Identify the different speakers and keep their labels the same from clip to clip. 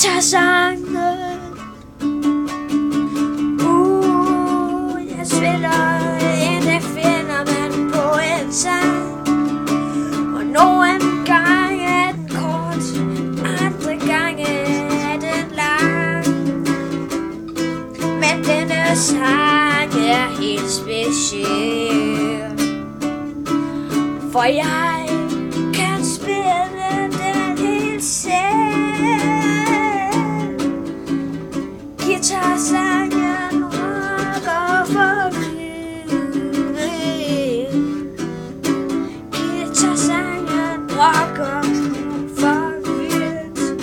Speaker 1: Guitarsangen. Jeg spiller en finder man på en sang. Og nogle gange er den kort, andre gange er den lang. Men denne sang er helt speciel, for jeg kan spille den helt selv. Guitarsangen rocker for vildt. Guitarsangen rocker for vildt.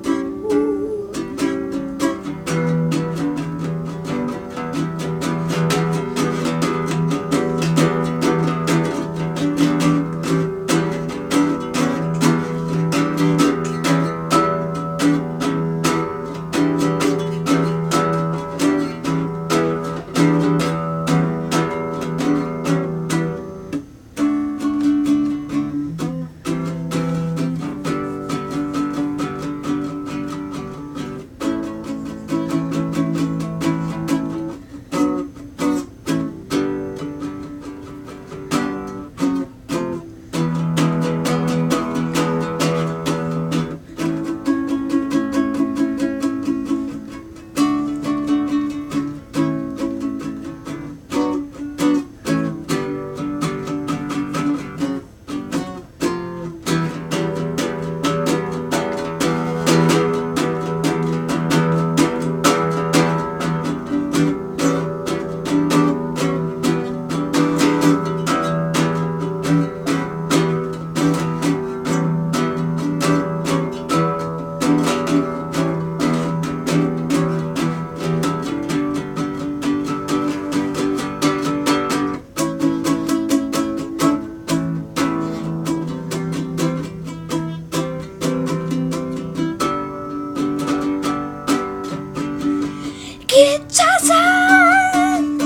Speaker 1: Guitarsang.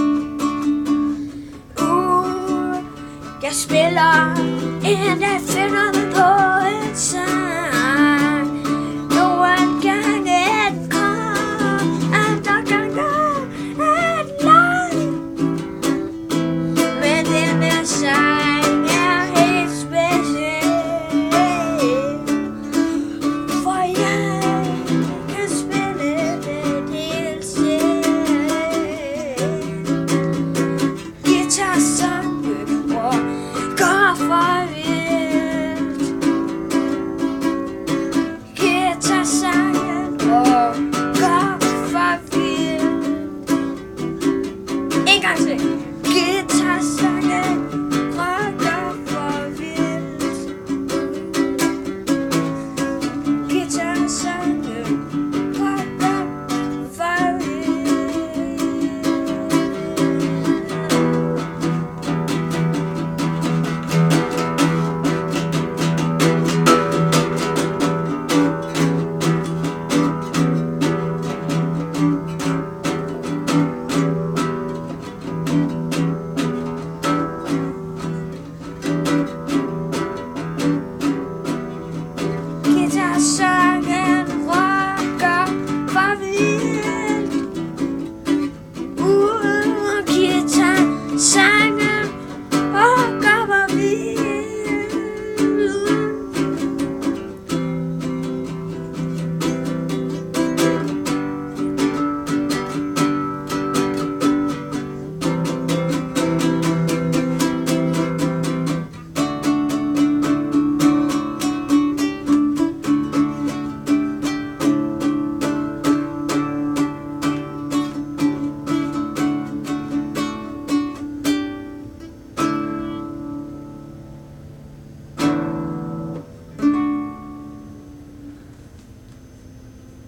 Speaker 1: Jeg spiller en finder man på en sang. Nogle gange er den kort, andre gange er den lang. Men denne sang er helt speciel, for jeg kan spille den helt selv. Guitarsangen rocker for vildt.